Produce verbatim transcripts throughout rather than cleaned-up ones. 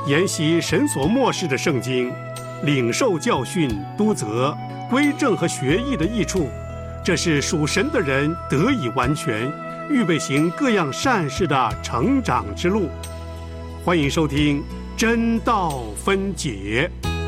研习神所默示的圣经，领受教训、督责、归正和学艺的益处，这是属神的人得以完全，预备行各样善事的成长之路。欢迎收听真道分解。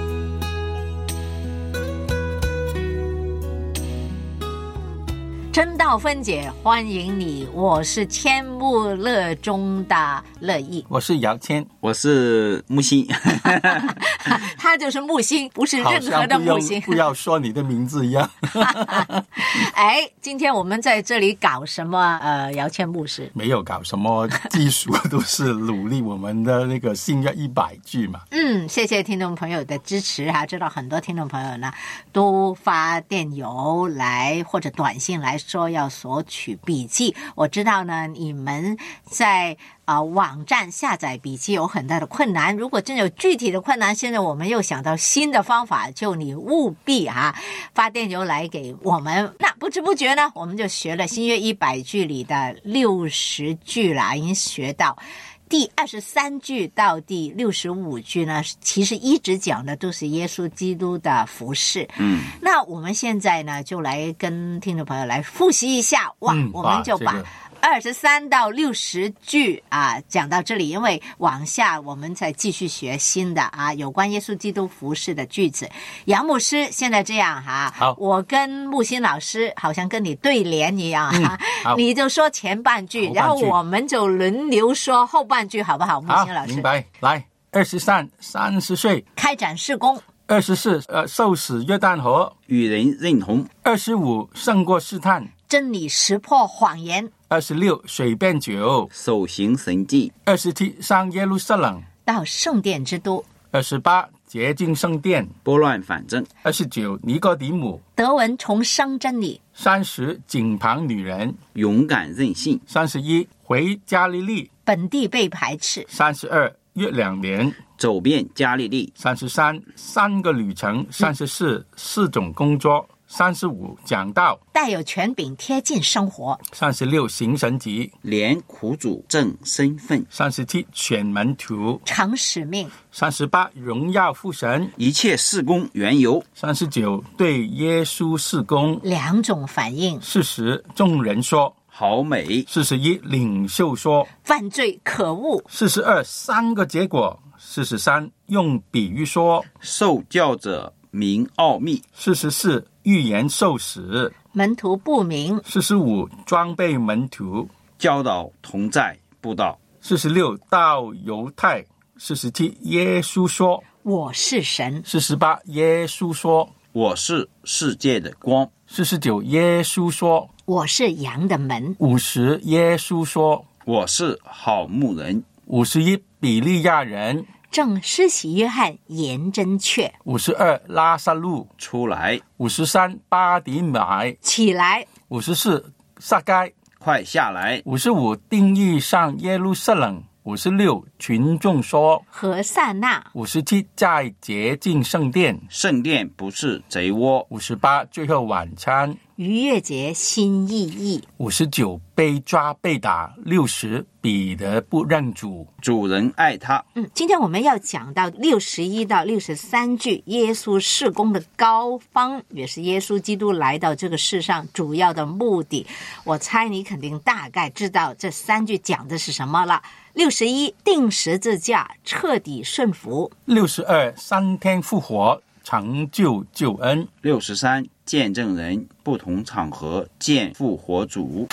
真道分解，欢迎你，我是千木乐中的乐意， 我是姚谦， 我是木星。 他就是木星，不是任何的木星， 不要, 不要说你的名字一样。 哎，今天我们在这里搞什么？呃，姚谦牧师没有搞什么技术，都是努力我们的那个新约一百句嘛。 嗯，谢谢听众朋友的支持哈，知道很多听众朋友呢都发电邮来或者短信来说要索取笔记。我知道呢，你们在啊、呃，网站下载笔记有很大的困难。如果真有具体的困难，现在我们又想到新的方法，就你务必啊发电邮来给我们。那不知不觉呢，我们就学了新约一百句里的六十句了，已经学到第二十三句到第六十五句呢，其实一直讲的都是耶稣基督的服事。 嗯， 那我们现在呢，就来跟听众朋友来复习一下。哇， 嗯、 我们就把二十三到六十句啊讲到这里，因为往下我们再继续学新的啊有关耶稣基督服事的句子。杨牧师，现在这样哈， 好， 我跟木心老师好像跟你对联一样哈、 嗯， 你就说前半句，然后我们就轮流说后半句，好不好？木心老师， 明白。来，二十三，三十岁开展事工； 二十四，呃，受死约旦河， 与人认同； 二十五，胜过试探， 真理识破谎言； 二十六，水变酒， 手行神迹； 二十七，上耶路撒冷， 到圣殿之都； 二十八，洁净圣殿， 拨乱反正； 二十九，尼哥底母， 得闻重生真理； 三十，井旁女人， 勇敢任性； 三十一，回加利利， 本地被排斥； 三十二，约两年， 走遍加利利； 三十三，三个旅程；三十四，四种工作；三十五，讲道， 带有权柄，贴近生活； 三十六，行神迹， 连苦主正身份； 三十七，选门徒， 长使命； 三十八，荣耀父神， 一切事工缘由； 三十九，对耶稣事工， 两种反应； 四十，众人说好美； 四十一，领袖说犯罪可恶； 四十二，三个结果；四十三，用比喻说受教者明奥秘； 四十四，预言受死； 门徒不明； 四十五，装备门徒； 教导同在布道； 四十六，到犹太；四十七，耶稣说我是神； 四十八，耶稣说我是世界的光； 四十九，耶稣说我是羊的门； 五十，耶稣说我是好牧人； 五十一，比利亚人； 正施洗约翰言真确； 五十二，拉撒路出来； 五十三，巴底买起来； 五十四，撒该快下来； 五十五，定义上耶路撒冷；五十六，群众说何塞纳； 五十七，在洁净圣殿； 圣殿不是贼窝； 五十八，最后晚餐； 逾越节新意义； 五十九，被抓被打；六十，彼得不认主， 主人爱他。 嗯，今天我们要讲到六十一到六十三句耶稣事工的高峰，也是耶稣基督来到这个世上主要的目的。我猜你肯定大概知道这三句讲的是什么了。六十一，钉十字架，彻底顺服； 六十二，三天复活，成就救恩； 六十三，见证人，不同场合见复活主。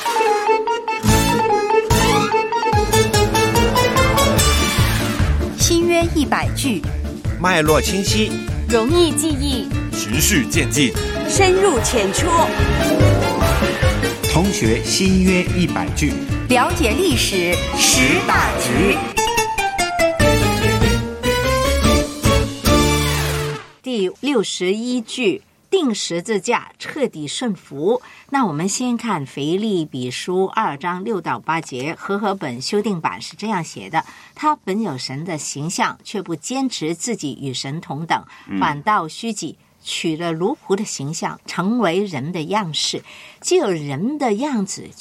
新约一百句， 脉络清晰， 容易记忆， 循序渐进， 深入浅出， 通学新约一百句， 了解历史十大局。 第六十一句，钉十字架，彻底顺服。那我们先看腓立比书二章六到八节，和合本修订版是这样写的：他本有神的形象，却不坚持自己与神同等，反倒虚己，取了奴仆的形象，成为人的样式。既有人的样子，就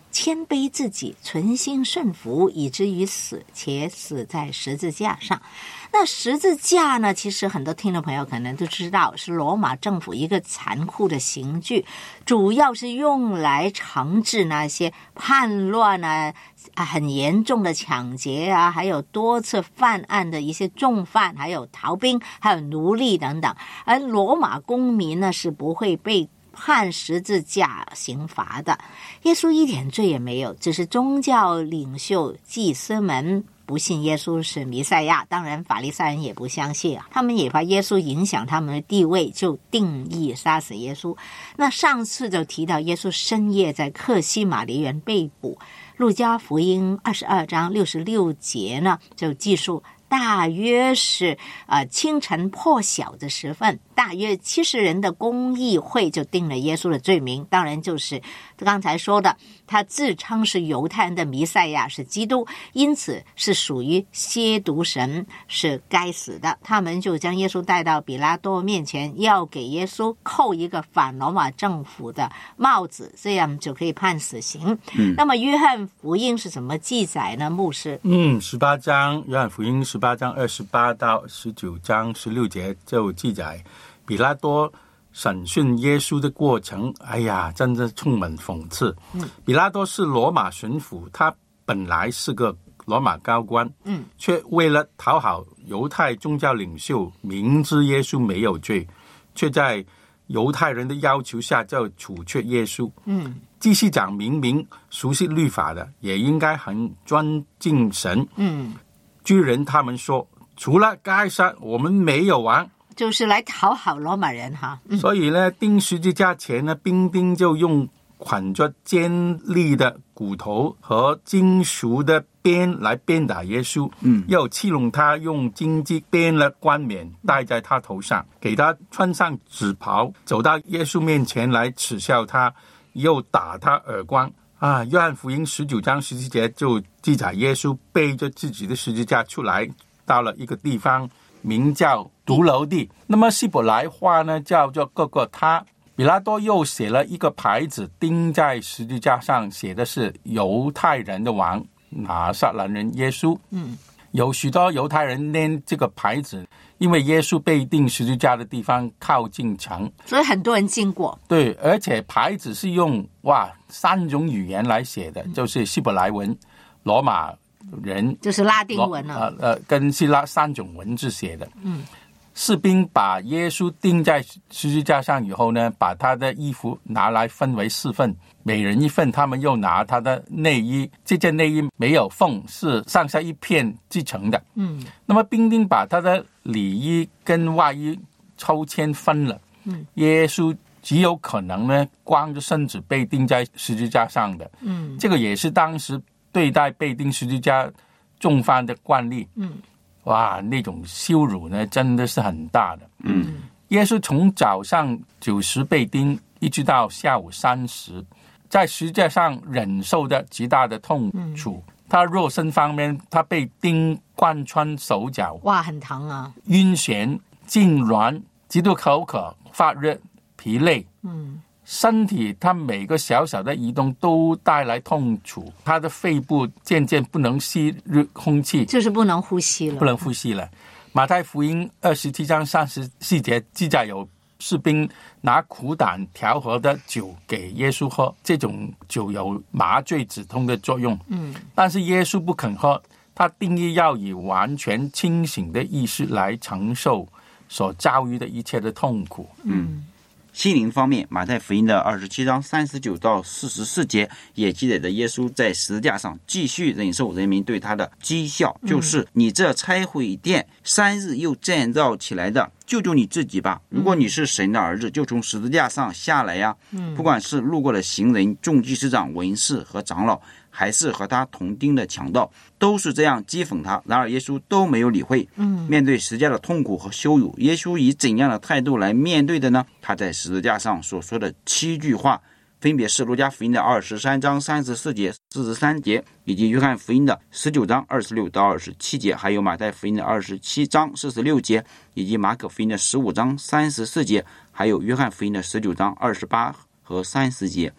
谦卑自己，存心顺服，以至于死，且死在十字架上。那十字架呢，其实很多听众朋友可能都知道，是罗马政府一个残酷的刑具，主要是用来惩治那些叛乱啊、很严重的抢劫啊，还有多次犯案的一些重犯，还有逃兵，还有奴隶等等。而罗马公民呢，是不会被判十字架刑罚的。耶稣一点罪也没有，只是宗教领袖祭司们不信耶稣是弥赛亚，当然法利赛人也不相信啊，他们也怕耶稣影响他们的地位，就定义杀死耶稣。那上次就提到耶稣深夜在客西马尼园被捕，路加福音二十二章六十六节呢，就记述大约是呃清晨破晓的时分，大约七十人的公议会就定了耶稣的罪名，当然就是刚才说的，他自称是犹太人的弥赛亚，是基督，因此是属于亵渎神，是该死的。他们就将耶稣带到比拉多面前，要给耶稣扣一个反罗马政府的帽子，这样就可以判死刑。嗯、那么约翰福音是怎么记载呢？牧师， 嗯，十八章，约翰福音十八章二十八到十九章十六节就记载比拉多审讯耶稣的过程。哎呀，真的充满讽刺。嗯，比拉多是罗马巡抚，他本来是个罗马高官，嗯，却为了讨好犹太宗教领袖，明知耶稣没有罪，却在犹太人的要求下就处决耶稣。嗯，祭司长明明熟悉律法的，也应该很尊敬神。嗯，居然他们说除了该杀，我们没有王， 就是来讨好罗马人哈。嗯、 所以呢，钉十字架前呢，兵丁就用捆着尖利的骨头和金属的鞭来鞭打耶稣，嗯，又欺弄他，用荆棘编了冠冕戴在他头上，给他穿上紫袍，走到耶稣面前来耻笑他，又打他耳光。啊，约翰福音十九章十七节就记载耶稣背着自己的十字架出来，到了一个地方名叫独楼地，那么希伯来话呢叫做各各他。比拉多又写了一个牌子钉在十字架上，写的是犹太人的王拿撒勒人耶稣。嗯，有许多犹太人念这个牌子，因为耶稣被钉十字架的地方靠近城， 所以很多人经过。 对，而且牌子是用哇三种语言来写的，就是希伯来文、罗马人， 就是拉丁文了、啊， 呃呃，跟希腊三种文字写的。嗯。士兵把耶稣钉在十字架上以后呢，把他的衣服拿来分为四份，每人一份。他们又拿他的内衣，这件内衣没有缝，是上下一片制成的。嗯，那么兵丁把他的里衣跟外衣抽签分了。嗯，耶稣极有可能呢光着身子被钉在十字架上的。嗯，这个也是当时对待被钉十字架重犯的惯例。嗯。哇，那种羞辱呢，真的是很大的。嗯，耶稣从早上九时被钉，一直到下午三时，在十字架上忍受的极大的痛楚。嗯、他肉身方面，他被钉贯穿手脚， 哇，很疼啊， 晕眩、痉挛、极度口渴、发热、疲累。嗯。身体他每个小小的移动都带来痛楚，他的肺部渐渐不能吸入空气， 就是不能呼吸了， 不能呼吸了。马太福音二十七章三十四节记载有士兵拿苦胆调和的酒给耶稣喝，这种酒有麻醉止痛的作用。嗯，但是耶稣不肯喝，他定义要以完全清醒的意识来承受所遭遇的一切的痛苦。 嗯。心灵方面，马太福音的二十七章三十九到四十四节也记载着耶稣在十字架上继续忍受人民对他的讥笑，就是你这拆毁殿三日又建造起来的，救救你自己吧！如果你是神的儿子，就从十字架上下来呀！不管是路过的行人、众祭司长、文士和长老，还是和他同钉的强盗，都是这样讥讽他。然而耶稣都没有理会。面对十字架的痛苦和羞辱，耶稣以怎样的态度来面对的呢？他在十字架上所说的七句话，分别是路加福音的二十三章三十四节、四十三节，以及约翰福音的十九章二十六到二十七节，还有马太福音的二十七章四十六节，以及马可福音的十五章三十四节，还有约翰福音的十九章二十八和三十节。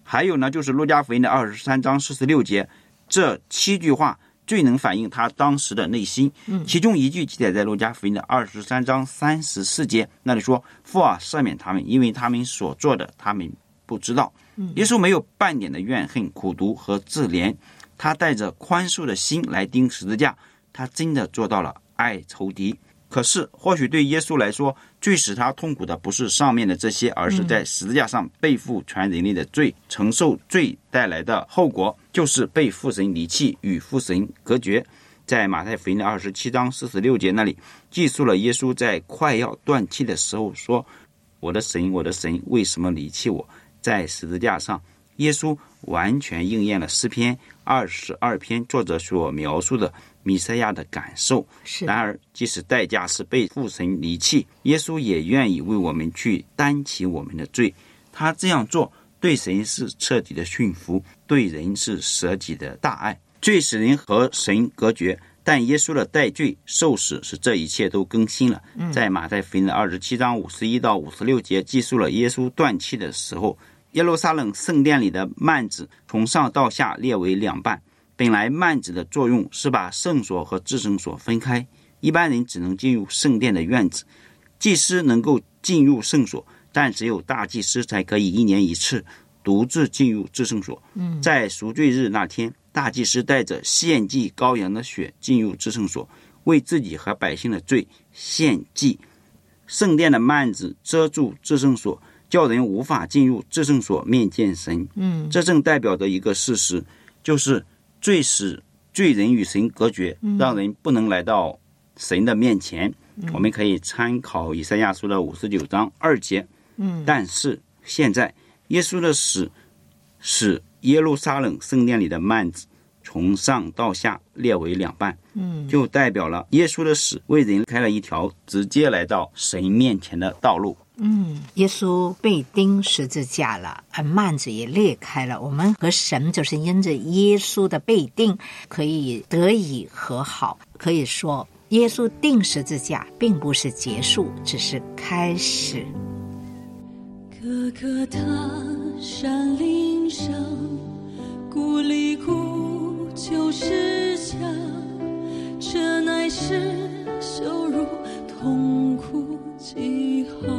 还有呢，就是路加福音的二十三章四十六节，这七句话最能反映他当时的内心。其中一句记载在路加福音的二十三章三十四节，那里说：父啊，赦免他们，因为他们所做的他们不知道。耶稣没有半点的怨恨、苦毒和自怜，他带着宽恕的心来钉十字架，他真的做到了爱仇敌。可是或许对耶稣来说，最使他痛苦的不是上面的这些，而是在十字架上背负全人类的罪，承受罪带来的后果，就是被父神离弃，与父神隔绝。在马太福音的二十七章四十六节那里记述了耶稣在快要断气的时候说：我的神，我的神，为什么离弃我？在十字架上，耶稣完全应验了诗篇二十二篇作者所描述的弥赛亚的感受。然而即使代价是被父神离弃，耶稣也愿意为我们去担起我们的罪。他这样做对神是彻底的驯服，对人是舍己的大爱。罪使人和神隔绝，但耶稣的代罪受死使这一切都更新了。在马太福音的二十七章五十一到五十六节记述了耶稣断气的时候，耶路撒冷圣殿里的幔子从上到下裂为两半。本来幔子的作用是把圣所和至圣所分开，一般人只能进入圣殿的院子，祭司能够进入圣所，但只有大祭司才可以一年一次独自进入至圣所。在赎罪日那天，大祭司带着献祭羔羊的血进入至圣所，为自己和百姓的罪献祭。圣殿的幔子遮住至圣所，叫人无法进入至圣所面见神。嗯，这正代表着一个事实，就是罪使罪人与神隔绝，让人不能来到神的面前。嗯、我们可以参考以赛亚书的五十九章二节。嗯，但是现在耶稣的死使耶路撒冷圣殿里的幔子从上到下裂为两半，嗯，就代表了耶稣的死为人开了一条直接来到神面前的道路。 嗯，耶稣被钉十字架了，而幔子也裂开了。我们和神就是因着耶稣的被钉可以得以和好。可以说耶稣钉十字架并不是结束，只是开始。 哥哥他山岭上，孤立孤求世家，这乃是羞辱痛苦记号。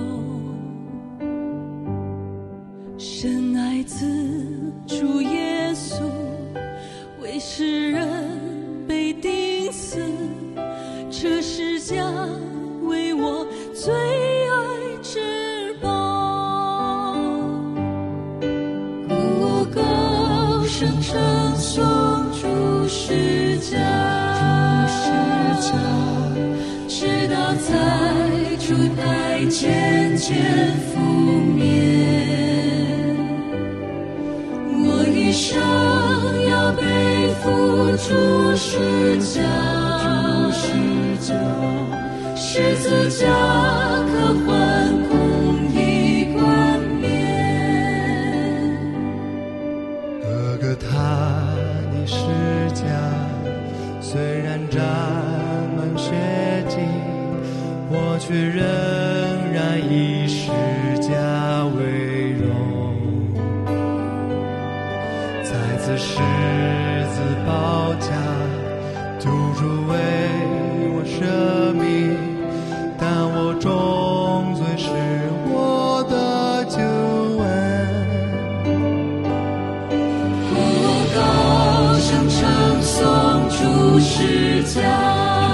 神爱子主耶稣，为世人被钉死，这世家为我最爱之宝。我高声称颂主世家，直到在主台前见覆面。我一生要背负主世家，十字架可换公义冠冕。 哥哥他的世家虽然沾满血迹，我却仍然以世家为荣。在此十字宝架，救主为我舍命，但我终罪是我的救恩。 我高声称颂主世家，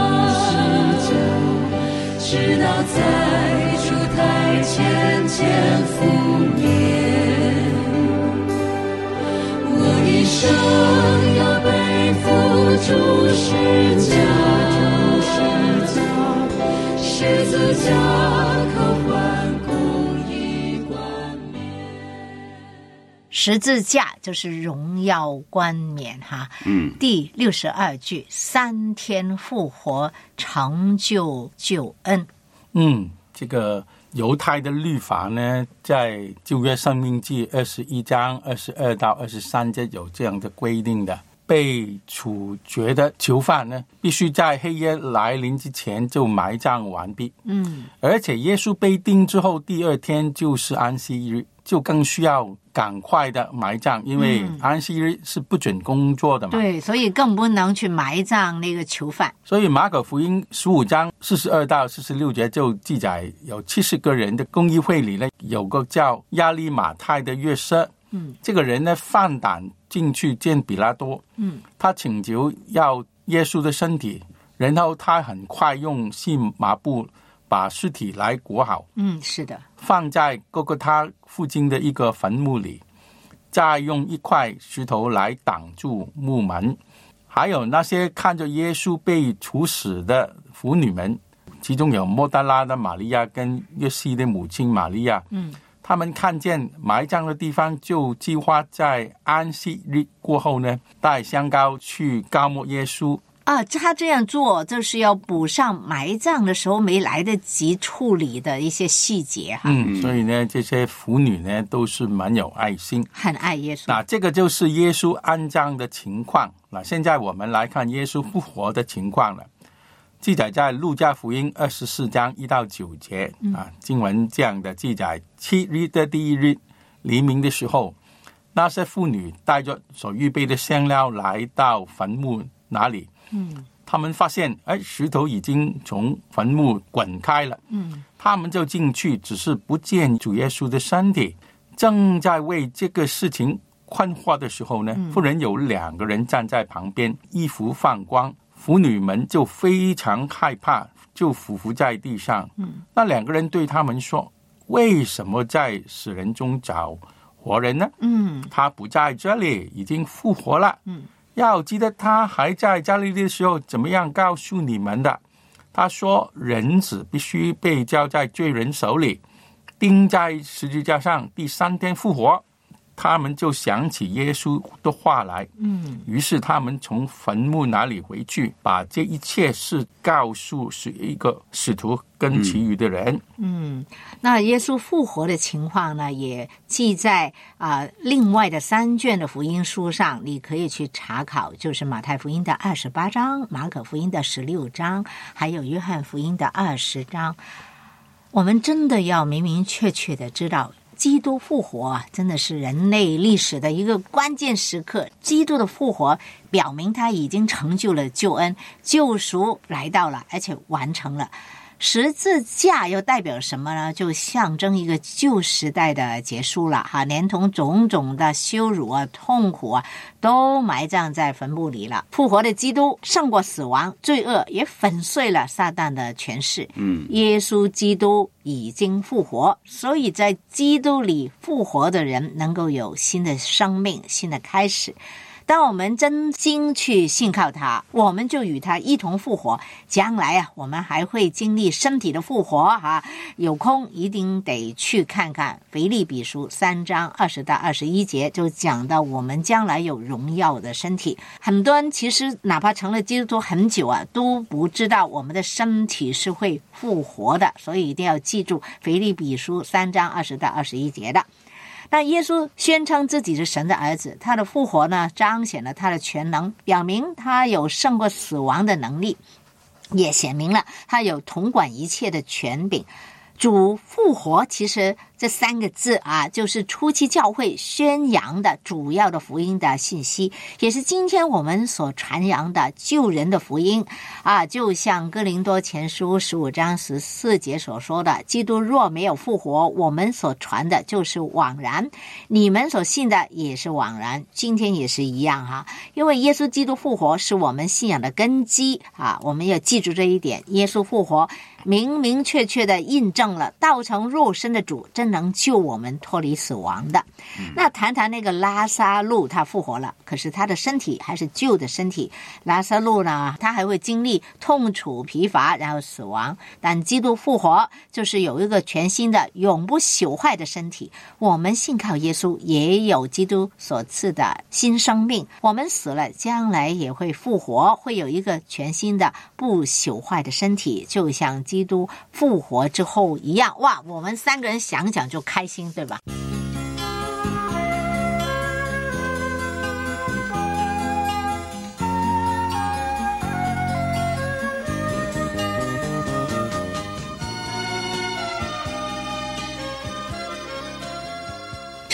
直到在主台前见覆面。我一生要背负主世家，十字架可换公义冠冕。 十字架就是荣耀冠冕哈。嗯，第六十二句，三天复活，成就救恩。 嗯，这个犹太的律法呢，在旧约申命记二十一章二十二到二十三节有这样的规定的。被处决的囚犯呢，必须在黑夜来临之前就埋葬完毕。嗯，而且耶稣被钉之后，第二天就是安息日。 就更需要赶快的埋葬，因为安息日是不准工作的嘛。 对，所以更不能去埋葬那个囚犯。 所以马可福音十五章四十二到四十六节就记载，有七十个人的公议会里呢，有个叫亚利马太的约瑟，嗯，这个人呢放胆进去见比拉多，嗯，他请求要耶稣的身体，然后他很快用细麻布把尸体来裹好， 嗯，是的， 放在哥哥他附近的一个坟墓里，再用一块石头来挡住墓门。还有那些看着耶稣被处死的妇女们，其中有莫大拉的玛利亚跟约西的母亲玛利亚，嗯，他们看见埋葬的地方，就计划在安息日过后呢，带香膏去膏抹耶稣。 啊，他这样做就是要补上埋葬的时候没来得及处理的一些细节哈。 嗯，所以呢，这些妇女呢都是蛮有爱心， 很爱耶稣。 那这个就是耶稣安葬的情况。那现在我们来看耶稣复活的情况了。记载在路加福音二十四章一到九节啊，经文这样的记载：七日的第一日黎明的时候，那些妇女带着所预备的香料来到坟墓那里。嗯，他们发现，哎，石头已经从坟墓滚开了。嗯，他们就进去，只是不见主耶稣的身体。正在为这个事情困惑的时候呢，忽然有两个人站在旁边，衣服放光，妇女们就非常害怕，就俯伏在地上。嗯，那两个人对他们说：“为什么在死人中找活人呢？嗯，他不在这里，已经复活了。嗯。要记得他还在加利利的时候怎么样告诉你们的。他说人子必须被交在罪人手里，钉在十字架上，第三天复活。他们就想起耶稣的话来，嗯，于是他们从坟墓那里回去，把这一切事告诉十一个使徒跟其余的人。 嗯，嗯那耶稣复活的情况呢，也记在啊、呃、另外的三卷的福音书上，你可以去查考，就是马太福音的二十八章、马可福音的十六章，还有约翰福音的二十章。我们真的要明明确确的知道，基督复活啊，真的是人类历史的一个关键时刻。基督的复活表明他已经成就了救恩，救赎来到了，而且完成了。十字架又代表什么呢？就象征一个旧时代的结束了哈，连同种种的羞辱啊、痛苦啊，都埋葬在坟墓里了。复活的基督胜过死亡，罪恶也粉碎了撒旦的权势。嗯，耶稣基督已经复活，所以在基督里复活的人能够有新的生命、新的开始。当我们真心去信靠他，我们就与他一同复活。将来啊，我们还会经历身体的复活啊！有空一定得去看看腓立比书三章二十到二十一节，就讲到我们将来有荣耀的身体。很多人其实哪怕成了基督徒很久啊，都不知道我们的身体是会复活的，所以一定要记住腓立比书三章二十到二十一节的。那耶稣宣称自己是神的儿子，他的复活呢，彰显了他的全能，表明他有胜过死亡的能力，也显明了他有统管一切的权柄。主复活其实这三个字啊，就是初期教会宣扬的主要的福音的信息，也是今天我们所传扬的救人的福音啊。就像哥林多前书十五章十四节所说的，基督若没有复活，我们所传的就是枉然，你们所信的也是枉然。今天也是一样哈，因为耶稣基督复活是我们信仰的根基啊，我们要记住这一点。耶稣复活明明确确的印证了道成肉身的主真能救我们脱离死亡的。嗯、那谈谈那个拉撒路，他复活了，可是他的身体还是旧的身体。拉撒路呢，他还会经历痛楚疲乏然后死亡，但基督复活就是有一个全新的永不朽坏的身体。我们信靠耶稣也有基督所赐的新生命，我们死了将来也会复活，会有一个全新的不朽坏的身体，就像基督复活之后一样。哇，我们三个人想想就开心，对吧？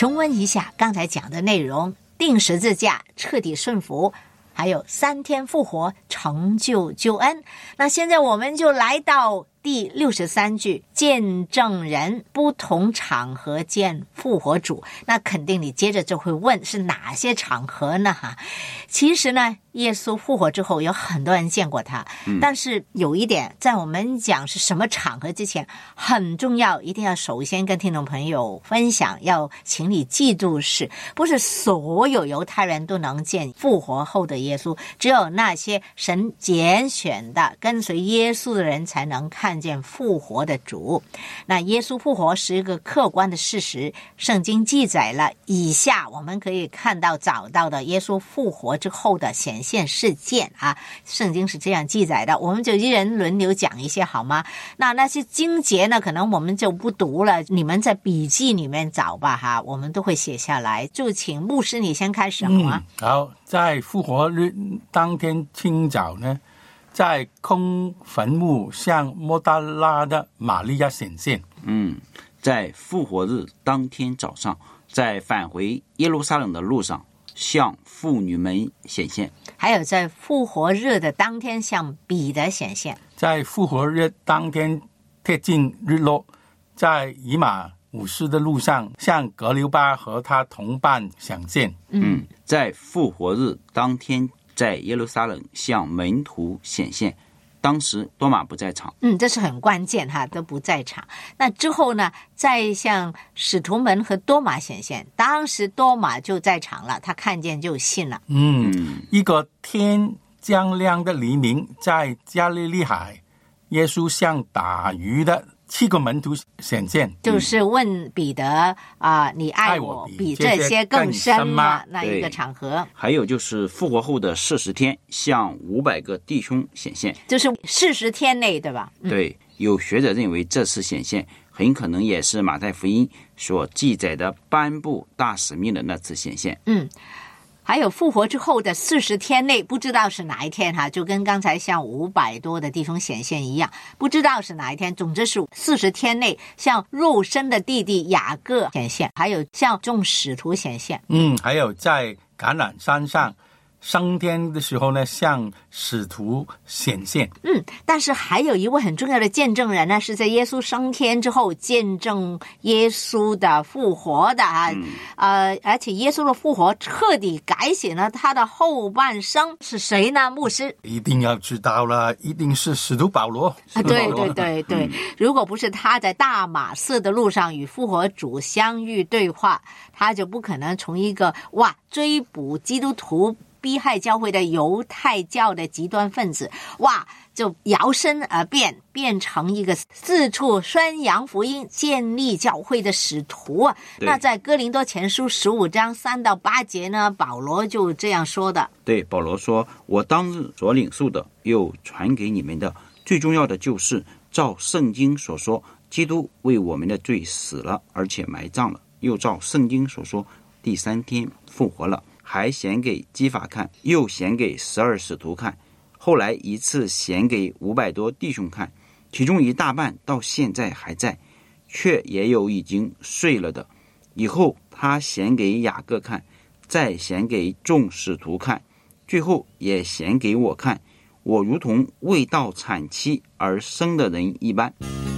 重温一下刚才讲的内容，钉十字架，彻底顺服，还有三天复活，成就救恩。那现在我们就来到第六十三句，见证人不同场合见复活主。那肯定你接着就会问，是哪些场合呢？哈，其实呢，耶稣复活之后有很多人见过他、嗯、但是有一点在我们讲是什么场合之前很重要，一定要首先跟听众朋友分享，要请你记住，是不是所有犹太人都能见复活后的耶稣，只有那些神拣选的跟随耶稣的人才能看见复活的主。那耶稣复活是一个客观的事实，圣经记载了以下我们可以看到找到的耶稣复活之后的显现事件啊，圣经是这样记载的，我们就一人轮流讲一些好吗？那那些经节呢，可能我们就不读了，你们在笔记里面找吧哈，我们都会写下来。就请牧师你先开始好吗？ 嗯、好，在复活日当天清早呢，在空坟墓向莫大拉的玛利亚显现。 嗯，在复活日当天早上，在返回耶路撒冷的路上向妇女们显现。 还有在复活日的当天向彼得显现。 在复活日当天贴近日落，在以马五斯的路上向格留巴和他同伴显现。 嗯，在复活日当天在耶路撒冷向门徒显现，当时多马不在场。 嗯，这是很关键哈，都不在场。那之后呢，再向使徒们和多马显现，当时多马就在场了，他看见就信了。 嗯，一个天将亮的黎明，在加利利海，耶稣向打鱼的七个门徒显现， 就是问彼得啊、呃，你爱我比这些更深吗？那一个场合。 还有就是复活后的四十天，向五百个弟兄显现， 就是四十天内，对吧？ 嗯、对，有学者认为这次显现很可能也是马太福音所记载的颁布大使命的那次显现。 嗯。还有复活之后的四十天内，不知道是哪一天哈，就跟刚才向五百多的弟兄显现一样，不知道是哪一天，总之是四十天内向肉身的弟弟雅各显现，还有向众使徒显现。 嗯，还有在橄榄山上升天的时候呢，向使徒显现。 嗯，但是还有一位很重要的见证人呢，是在耶稣升天之后见证耶稣的复活的啊、嗯，呃，而且耶稣的复活彻底改写了他的后半生，是谁呢？牧师一定要知道了，一定是使徒保罗。 啊，对对对对、嗯，如果不是他在大马色的路上与复活主相遇对话，他就不可能从一个哇追捕基督徒逼害教会的犹太教的极端分子，哇，就摇身而变，变成一个四处宣扬福音、建立教会的使徒啊。那在哥林多前书十五章三到八节呢，保罗就这样说的。 对，保罗说：“我当日所领受的，又传给你们的，最重要的就是照圣经所说，基督为我们的罪死了，而且埋葬了，又照圣经所说，第三天复活了。”还显给基法看，又显给十二使徒看，后来一次显给五百多弟兄看，其中一大半到现在还在，却也有已经睡了的。以后他显给雅各看，再显给众使徒看，最后也显给我看，我如同未到产期而生的人一般。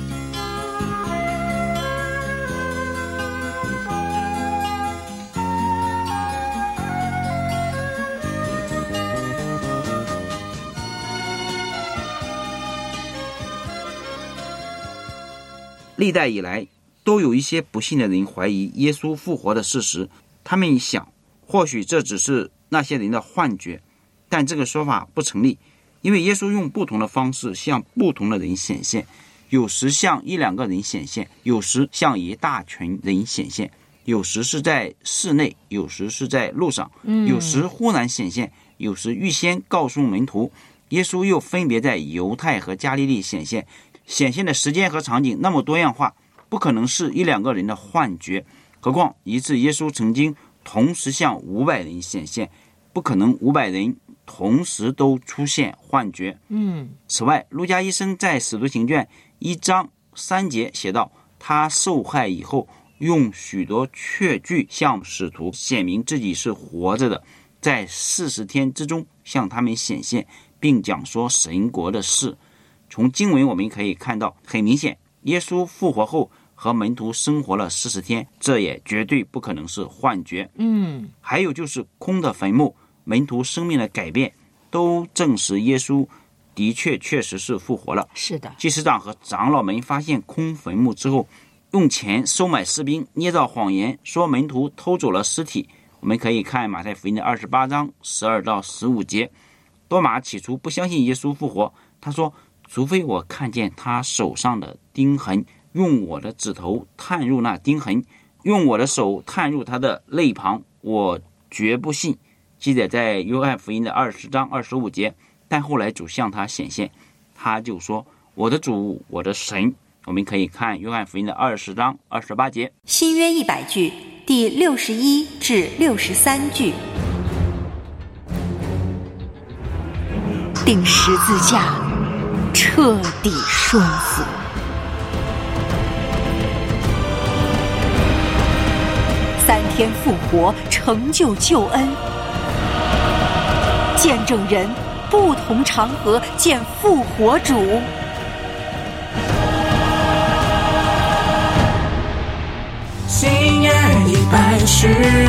历代以来都有一些不信的人怀疑耶稣复活的事实，他们想或许这只是那些人的幻觉，但这个说法不成立，因为耶稣用不同的方式向不同的人显现，有时向一两个人显现，有时向一大群人显现，有时是在室内，有时是在路上，有时忽然显现，有时预先告诉门徒。耶稣又分别在犹太和加利利显现，显现的时间和场景那么多样化，不可能是一两个人的幻觉。何况一次耶稣曾经同时向五百人显现，不可能五百人同时都出现幻觉。 嗯。 此外，路加医生在使徒行传一章三节写道，他受害以后， 用许多确据向使徒显明自己是活着的，在四十天之中向他们显现，并讲说神国的事。从经文我们可以看到，很明显耶稣复活后和门徒生活了四十天，这也绝对不可能是幻觉。 嗯， 还有就是空的坟墓，门徒生命的改变，都证实耶稣的确确实是复活了。 是的， 祭司长和长老们发现空坟墓之后，用钱收买士兵，捏造谎言说门徒偷走了尸体。我们可以看马太福音的二十八章十二到十五节。多马起初不相信耶稣复活，他说，除非我看见他手上的钉痕，用我的指头探入那钉痕，用我的手探入他的肋旁，我绝不信。记得在约翰福音的二十章二十五节。但后来主向他显现，他就说，我的主，我的神。我们可以看约翰福音的二十章二十八节。 新约一百句第六十一至六十三句。钉十字架，彻底顺服。三天复活，成就救恩。见证人不同场合见复活主。 新约一百句，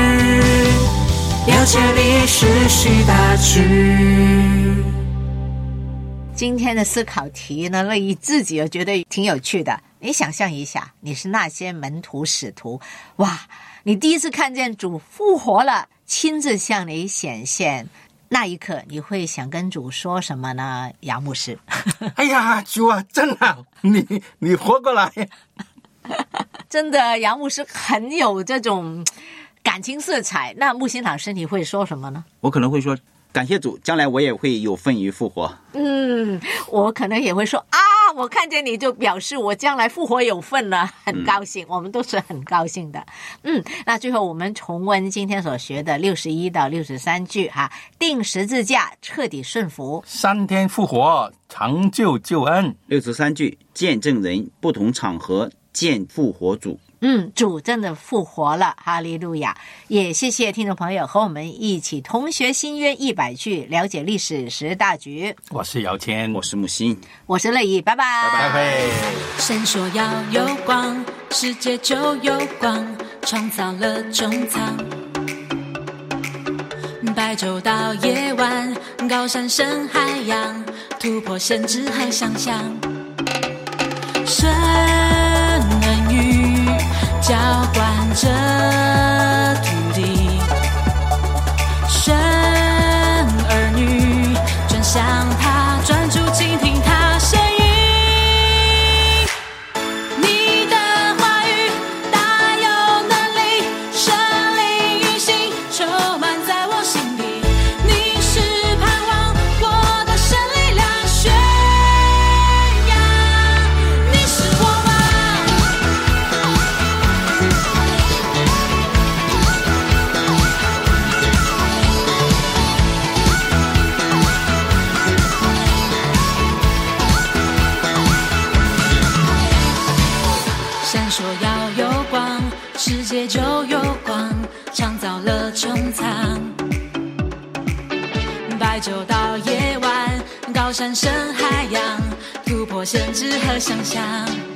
了解历史十大句。 今天的思考题呢，乐意自己又觉得挺有趣的。你想象一下，你是那些门徒使徒，哇，你第一次看见主复活了，亲自向你显现，那一刻你会想跟主说什么呢？杨牧师。 哎呀，主啊，真好，你你活过来。 真的，杨牧师很有这种感情色彩。那木星老师你会说什么呢？ 我可能会说，感谢主，将来我也会有份于复活。 嗯，我可能也会说啊，我看见你就表示我将来复活有份了，很高兴、嗯、我们都是很高兴的。嗯，那最后我们重温今天所学的六十一到六十三句哈，钉十字架，彻底顺服， 三天复活，成就救恩。 六十三句，见证人不同场合见复活主。 嗯，主真的复活了，哈利路亚！也谢谢听众朋友和我们一起同学新约一百句，了解历史十大局。 我是姚谦， 我是木星， 我是乐怡，拜拜， 拜拜。 神说要有光，世界就有光，创造了中藏。白昼到夜晚，高山深海洋，突破限制和想象。神恩雨浇灌着土地，神儿女转向他，专注倾听他声音。你的话语大有能力，神灵运行充满在我心里。你是盼望我的神力量宣扬，你是我吗？闪烁要有光，世界就有光，创造了穹苍。白昼到夜晚，高山深海洋，突破限制和想象。